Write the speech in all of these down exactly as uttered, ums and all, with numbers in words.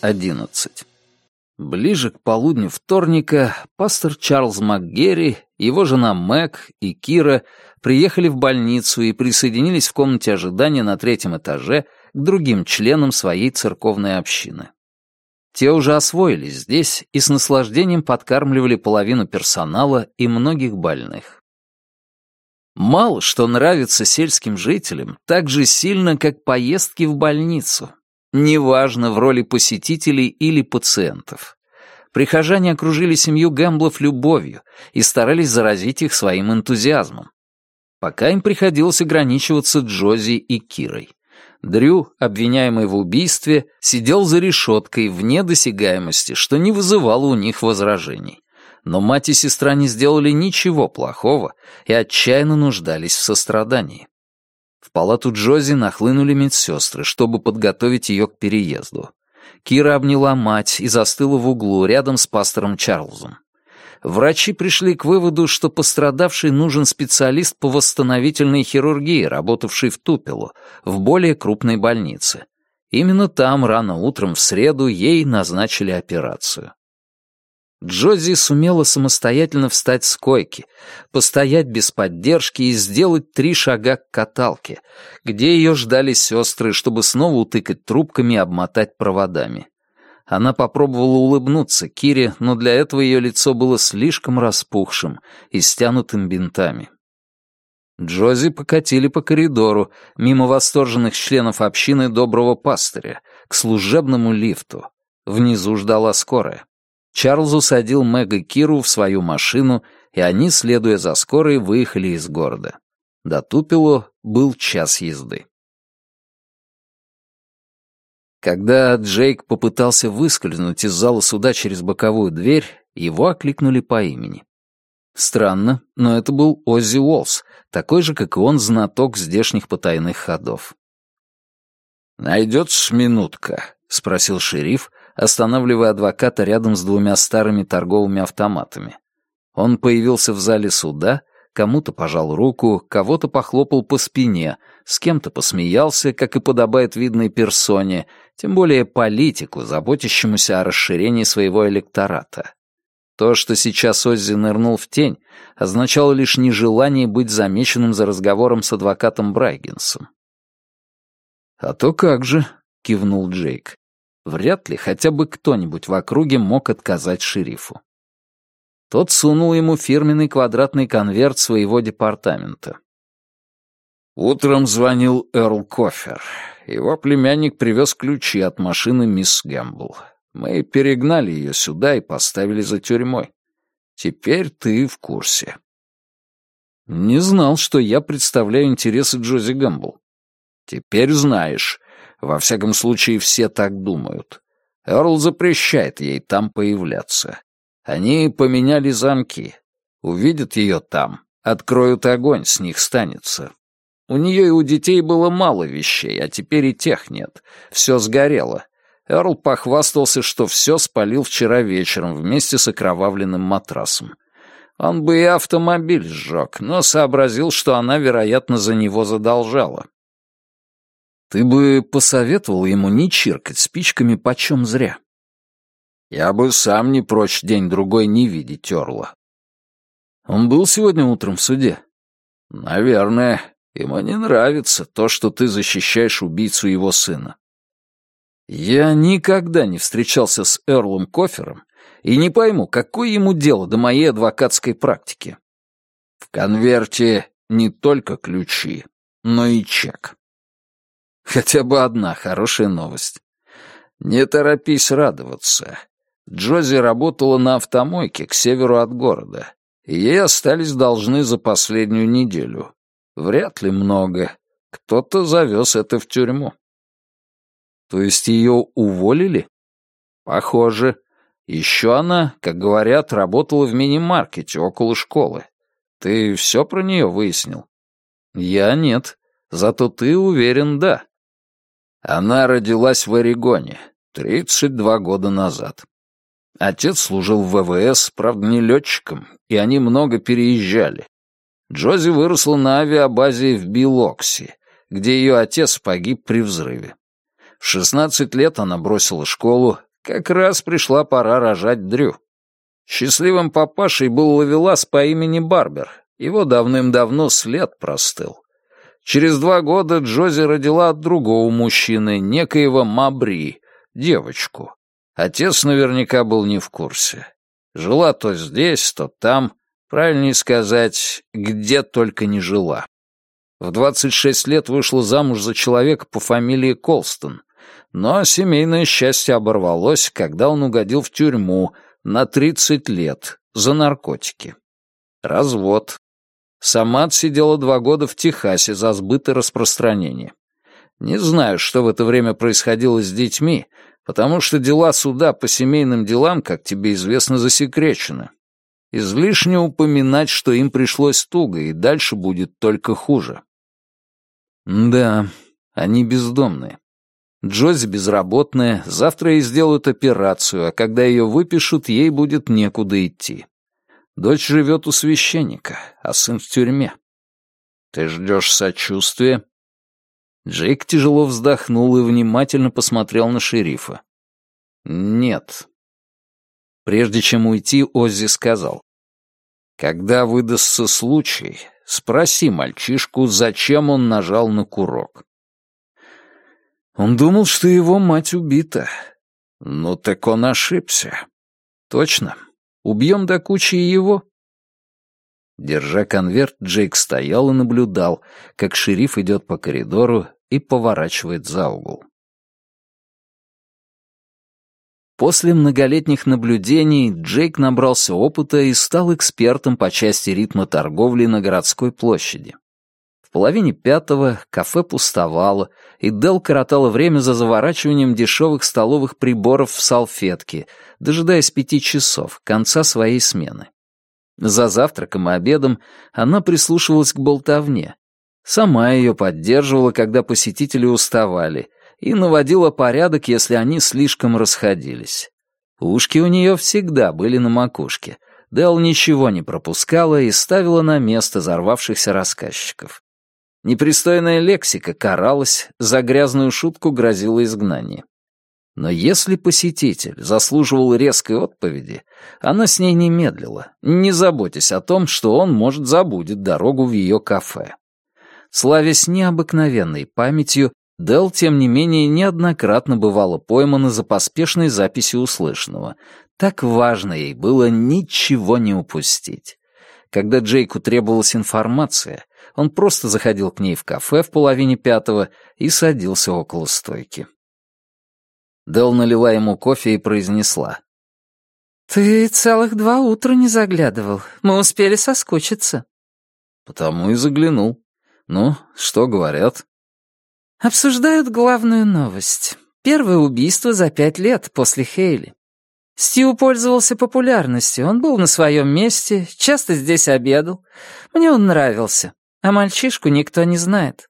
одиннадцать. Ближе к полудню вторника пастор Чарльз МакГерри, его жена Мэг и Кира приехали в больницу и присоединились в комнате ожидания на третьем этаже к другим членам своей церковной общины. Те уже освоились здесь и с наслаждением подкармливали половину персонала и многих больных. Мало что нравится сельским жителям так же сильно, как поездки в больницу. Неважно, в роли посетителей или пациентов. Прихожане окружили семью Гэмблов любовью и старались заразить их своим энтузиазмом. Пока им приходилось ограничиваться Джози и Кирой. Дрю, обвиняемый в убийстве, сидел за решеткой вне досягаемости, что не вызывало у них возражений. Но мать и сестра не сделали ничего плохого и отчаянно нуждались в сострадании. В палату Джози нахлынули медсестры, чтобы подготовить ее к переезду. Кира обняла мать и застыла в углу рядом с пастором Чарльзом. Врачи пришли к выводу, что пострадавшей нужен специалист по восстановительной хирургии, работавший в Тупело, в более крупной больнице. Именно там рано утром в среду ей назначили операцию. Джози сумела самостоятельно встать с койки, постоять без поддержки и сделать три шага к каталке, где ее ждали сестры, чтобы снова утыкать трубками и обмотать проводами. Она попробовала улыбнуться Кире, но для этого ее лицо было слишком распухшим и стянутым бинтами. Джози покатили по коридору, мимо восторженных членов общины Доброго Пастыря, к служебному лифту. Внизу ждала скорая. Чарльз усадил Мэг и Киру в свою машину, и они, следуя за скорой, выехали из города. До Тупело был час езды. Когда Джейк попытался выскользнуть из зала суда через боковую дверь, его окликнули по имени. Странно, но это был Оззи Уоллс, такой же, как и он, знаток здешних потайных ходов. «Найдется минутка?» — спросил шериф, останавливая адвоката рядом с двумя старыми торговыми автоматами. Он появился в зале суда, кому-то пожал руку, кого-то похлопал по спине, с кем-то посмеялся, как и подобает видной персоне, тем более политику, заботящемуся о расширении своего электората. То, что сейчас Оззи нырнул в тень, означало лишь нежелание быть замеченным за разговором с адвокатом Брайгенсом. «А то как же», — кивнул Джейк. Вряд ли хотя бы кто-нибудь в округе мог отказать шерифу. Тот сунул ему фирменный квадратный конверт своего департамента. Утром звонил Эрл Кофер. Его племянник привез ключи от машины мисс Гэмбл. Мы перегнали ее сюда и поставили за тюрьмой. Теперь ты в курсе. Не знал, что я представляю интересы Джози Гэмбл. Теперь знаешь. Во всяком случае, все так думают. Эрл запрещает ей там появляться. Они поменяли замки. Увидят ее там, откроют огонь, с них станется. У нее и у детей было мало вещей, а теперь и тех нет. Все сгорело. Эрл похвастался, что все спалил вчера вечером вместе с окровавленным матрасом. Он бы и автомобиль сжег, но сообразил, что она, вероятно, за него задолжала. Ты бы посоветовал ему не чиркать спичками почем зря. Я бы сам не прочь день-другой не видеть Эрла. Он был сегодня утром в суде? Наверное. Ему не нравится то, что ты защищаешь убийцу его сына. Я никогда не встречался с Эрлом Кофером и не пойму, какое ему дело до моей адвокатской практики. В конверте не только ключи, но и чек. Хотя бы одна хорошая новость. Не торопись радоваться. Джози работала на автомойке к северу от города, и ей остались должны за последнюю неделю. Вряд ли много. Кто-то завез это в тюрьму. То есть ее уволили? Похоже. Еще она, как говорят, работала в мини-маркете около школы. Ты все про нее выяснил? Я нет. Зато ты уверен, да. Она родилась в Орегоне тридцать два года назад. Отец служил в вэ вэ эс, правда, не летчиком, и они много переезжали. Джози выросла на авиабазе в Билокси, где ее отец погиб при взрыве. В шестнадцать лет она бросила школу, как раз пришла пора рожать Дрю. Счастливым папашей был ловелас по имени Барбер. Его давным-давно след простыл. Через два года Джози родила от другого мужчины, некоего Мабри, девочку. Отец наверняка был не в курсе. Жила то здесь, то там, правильнее сказать, где только не жила. В двадцать шесть лет вышла замуж за человека по фамилии Колстон, но семейное счастье оборвалось, когда он угодил в тюрьму на тридцать лет за наркотики. Развод. Сама отсидела два года в Техасе за сбыт и распространение. Не знаю, что в это время происходило с детьми, потому что дела суда по семейным делам, как тебе известно, засекречены. Излишне упоминать, что им пришлось туго, и дальше будет только хуже. Да, они бездомные. Джози безработная, завтра ей сделают операцию, а когда ее выпишут, ей будет некуда идти. Дочь живет у священника, а сын в тюрьме. Ты ждешь сочувствия? Джейк тяжело вздохнул и внимательно посмотрел на шерифа. Нет. Прежде чем уйти, Оззи сказал. Когда выдастся случай, спроси мальчишку, зачем он нажал на курок. Он думал, что его мать убита. Ну так он ошибся. Точно. Убьем до кучи и его. Держа конверт, Джейк стоял и наблюдал, как шериф идет по коридору и поворачивает за угол. После многолетних наблюдений Джейк набрался опыта и стал экспертом по части ритма торговли на городской площади. В половине пятого кафе пустовало, и Делл коротала время за заворачиванием дешевых столовых приборов в салфетки, дожидаясь пяти часов, конца своей смены. За завтраком и обедом она прислушивалась к болтовне. Сама ее поддерживала, когда посетители уставали, и наводила порядок, если они слишком расходились. Ушки у нее всегда были на макушке. Делл ничего не пропускала и ставила на место взорвавшихся рассказчиков. Непристойная лексика каралась, за грязную шутку грозило изгнание. Но если посетитель заслуживал резкой отповеди, она с ней не медлила, не заботясь о том, что он, может, забудет дорогу в ее кафе. Славясь необыкновенной памятью, Делл, тем не менее, неоднократно бывала поймана за поспешной записью услышанного. Так важно ей было ничего не упустить. Когда Джейку требовалась информация, он просто заходил к ней в кафе в половине пятого и садился около стойки. Делл налила ему кофе и произнесла. «Ты целых два утра не заглядывал. Мы успели соскучиться». «Потому и заглянул. Ну, что говорят?» «Обсуждают главную новость. Первое убийство за пять лет после Хейли. Стью пользовался популярностью, он был на своем месте, часто здесь обедал. Мне он нравился, а мальчишку никто не знает».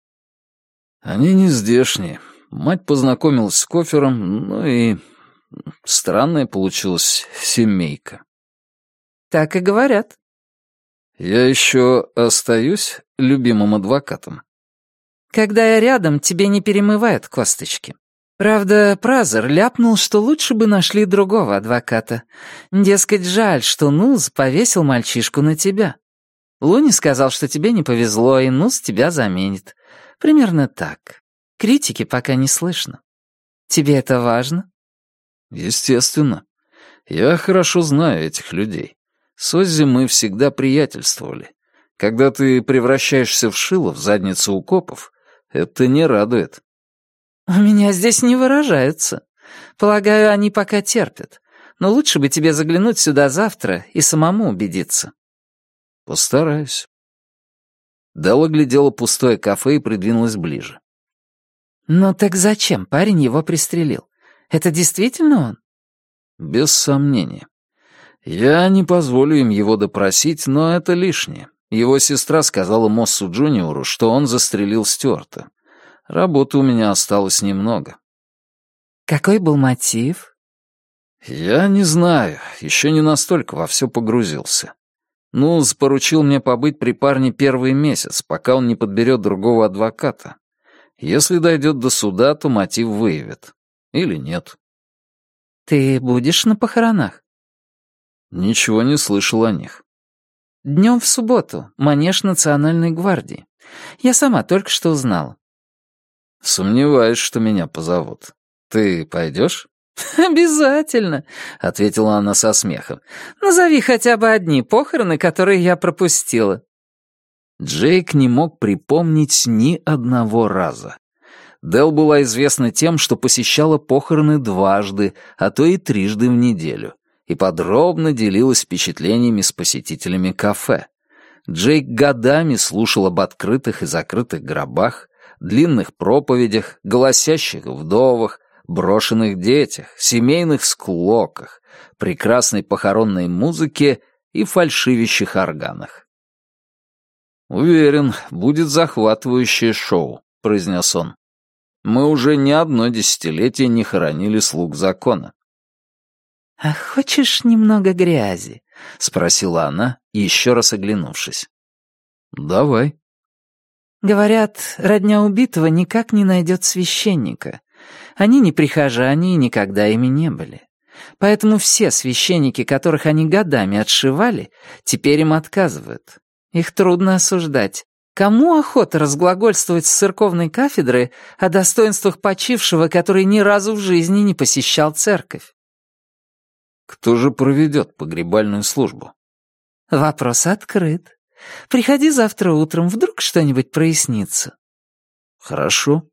«Они не здешние. Мать познакомилась с Кофером, ну и странная получилась семейка». «Так и говорят». «Я еще остаюсь любимым адвокатом?» «Когда я рядом, тебе не перемывают косточки. Правда, Празер ляпнул, что лучше бы нашли другого адвоката. Дескать, жаль, что Нуз повесил мальчишку на тебя. Луни сказал, что тебе не повезло, и Нуз тебя заменит. Примерно так. Критики пока не слышно. Тебе это важно?» «Естественно. Я хорошо знаю этих людей. С Оззи мы всегда приятельствовали. Когда ты превращаешься в шило в задницу у копов, это не радует». «У меня здесь не выражаются. Полагаю, они пока терпят. Но лучше бы тебе заглянуть сюда завтра и самому убедиться». «Постараюсь». Делла глядела пустое кафе и придвинулась ближе. «Ну так зачем парень его пристрелил? Это действительно он?» «Без сомнения. Я не позволю им его допросить, но это лишнее. Его сестра сказала Моссу Джуниору, что он застрелил Стюарта. Работы у меня осталось немного». «Какой был мотив?» «Я не знаю, еще не настолько во все погрузился. Нуз поручил мне побыть при парне первый месяц, пока он не подберет другого адвоката. Если дойдет до суда, то мотив выявит. Или нет». Ты будешь на похоронах? Ничего не слышал о них. Днем в субботу, манеж Национальной гвардии. Я сама только что узнала. Сомневаюсь, что меня позовут. Ты пойдешь? «Обязательно», — ответила она со смехом. «Назови хотя бы одни похороны, которые я пропустила». Джейк не мог припомнить ни одного раза. Дел была известна тем, что посещала похороны дважды, а то и трижды в неделю, и подробно делилась впечатлениями с посетителями кафе. Джейк годами слушал об открытых и закрытых гробах, длинных проповедях, голосящих вдовах, брошенных детях, семейных склоках, прекрасной похоронной музыке и фальшивящих органах. «Уверен, будет захватывающее шоу», — произнес он. «Мы уже не одно десятилетие не хоронили слуг закона». «А хочешь немного грязи?» — спросила она, еще раз оглянувшись. «Давай». «Говорят, родня убитого никак не найдет священника. Они не прихожане и никогда ими не были. Поэтому все священники, которых они годами отшивали, теперь им отказывают. Их трудно осуждать. Кому охота разглагольствовать с церковной кафедры о достоинствах почившего, который ни разу в жизни не посещал церковь?» «Кто же проведет погребальную службу?» «Вопрос открыт. Приходи завтра утром, вдруг что-нибудь прояснится». «Хорошо».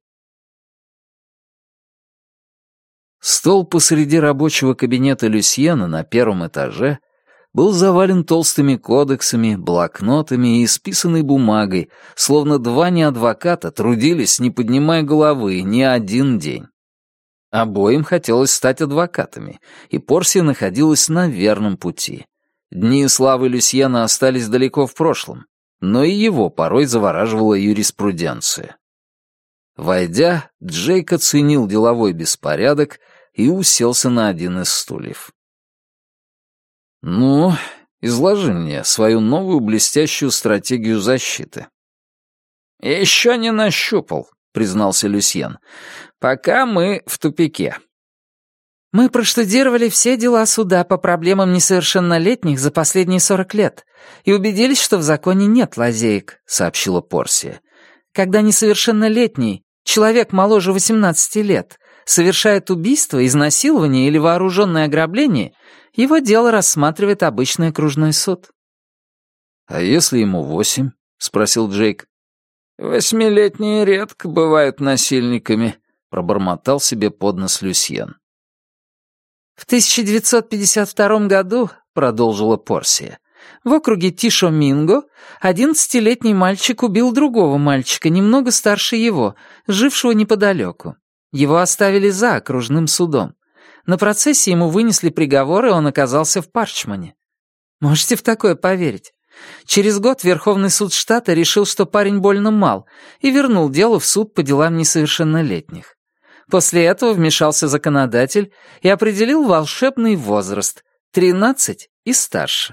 Стол посреди рабочего кабинета Люсьена на первом этаже был завален толстыми кодексами, блокнотами и исписанной бумагой, словно два неадвоката трудились, не поднимая головы, ни один день. Обоим хотелось стать адвокатами, и Порсия находилась на верном пути. Дни славы Люсьена остались далеко в прошлом, но и его порой завораживала юриспруденция. Войдя, Джейк оценил деловой беспорядок и уселся на один из стульев. «Ну, изложи мне свою новую блестящую стратегию защиты». «Еще не нащупал», — признался Люсьен. «Пока мы в тупике». «Мы проштудировали все дела суда по проблемам несовершеннолетних за последние сорок лет и убедились, что в законе нет лазеек», — сообщила Порсия. «Когда несовершеннолетний, человек моложе восемнадцати лет, совершает убийство, изнасилование или вооруженное ограбление, его дело рассматривает обычный окружной суд». «А если ему восемь?» — спросил Джейк. «Восьмилетние редко бывают насильниками», — пробормотал себе под нос Люсьен. «В тысяча девятьсот пятьдесят втором году, — продолжила Порсия, — в округе Тишо-Минго одиннадцатилетний мальчик убил другого мальчика, немного старше его, жившего неподалеку. Его оставили за окружным судом. На процессе ему вынесли приговор, и он оказался в Парчмане. Можете в такое поверить? Через год Верховный суд штата решил, что парень больно мал, и вернул дело в суд по делам несовершеннолетних. После этого вмешался законодатель и определил волшебный возраст — тринадцать и старше».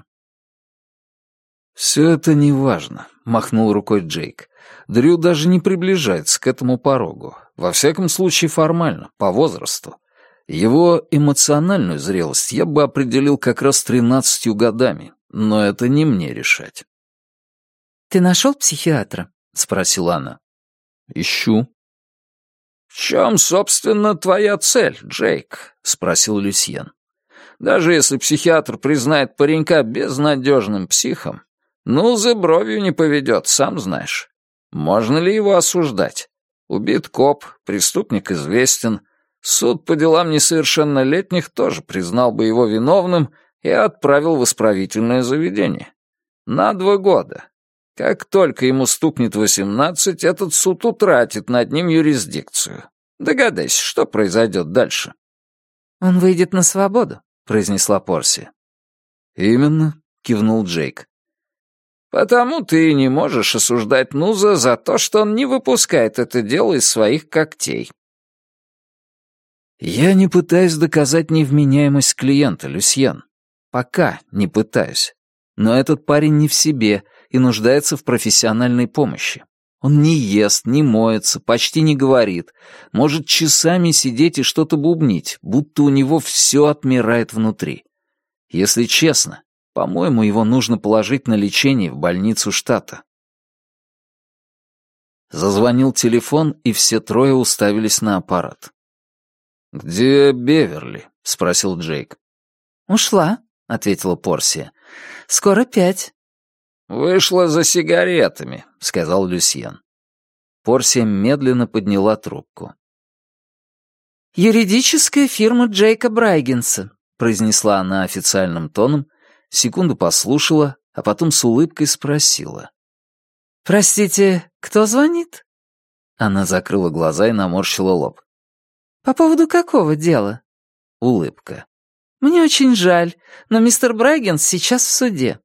«Все это неважно», — махнул рукой Джейк. «Дрю даже не приближается к этому порогу. Во всяком случае, формально, по возрасту. Его эмоциональную зрелость я бы определил как раз тринадцатью годами, но это не мне решать». «Ты нашел психиатра?» — спросила она. «Ищу». «В чем, собственно, твоя цель, Джейк?» — спросил Люсьен. «Даже если психиатр признает паренька безнадежным психом, ну, за бровью не поведет, сам знаешь. Можно ли его осуждать? Убит коп, преступник известен. Суд по делам несовершеннолетних тоже признал бы его виновным и отправил в исправительное заведение. На два года. Как только ему стукнет восемнадцать, этот суд утратит над ним юрисдикцию. Догадайся, что произойдет дальше?» «Он выйдет на свободу», — произнесла Порсия. «Именно», — кивнул Джейк. «Потому ты и не можешь осуждать Нуза за то, что он не выпускает это дело из своих когтей». «Я не пытаюсь доказать невменяемость клиента, Люсьен. Пока не пытаюсь. Но этот парень не в себе и нуждается в профессиональной помощи. Он не ест, не моется, почти не говорит, может часами сидеть и что-то бубнить, будто у него все отмирает внутри. Если честно, по-моему, его нужно положить на лечение в больницу штата. Зазвонил телефон, и все трое уставились на аппарат. «Где Беверли?» — спросил Джейк. «Ушла», — ответила Порсия. «Скоро пять». «Вышла за сигаретами», — сказал Люсьен. Порсия медленно подняла трубку. «Юридическая фирма Джейка Брайгенса», — произнесла она официальным тоном, секунду послушала, а потом с улыбкой спросила. «Простите, кто звонит?» Она закрыла глаза и наморщила лоб. «По поводу какого дела?» Улыбка. «Мне очень жаль, но мистер Брайгенс сейчас в суде».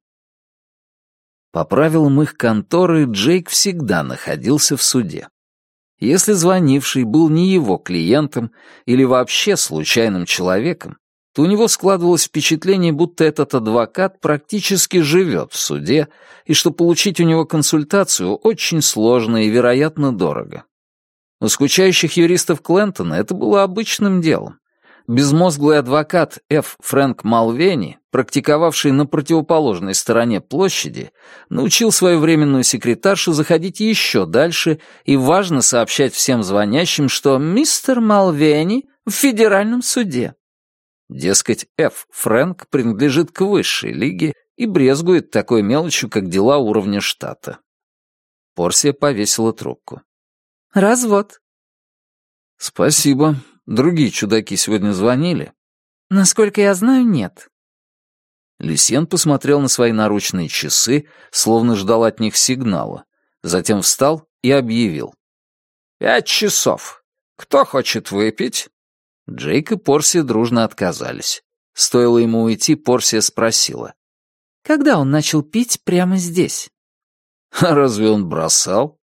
По правилам их конторы Джейк всегда находился в суде. Если звонивший был не его клиентом или вообще случайным человеком, то у него складывалось впечатление, будто этот адвокат практически живет в суде, и что получить у него консультацию очень сложно и, вероятно, дорого. У скучающих юристов Клентона это было обычным делом. Безмозглый адвокат Ф. Фрэнк Малвени, практиковавший на противоположной стороне площади, научил свою временную секретаршу заходить еще дальше и важно сообщать всем звонящим, что «мистер Малвени в федеральном суде». Дескать, Ф. Фрэнк принадлежит к высшей лиге и брезгует такой мелочью, как дела уровня штата. Порсия повесила трубку. «Развод». «Спасибо. Другие чудаки сегодня звонили?» «Насколько я знаю, нет». Люсьен посмотрел на свои наручные часы, словно ждал от них сигнала. Затем встал и объявил. «Пять часов. Кто хочет выпить?» Джейк и Порсия дружно отказались. Стоило ему уйти, Порсия спросила. «Когда он начал пить прямо здесь?» «А разве он бросал?»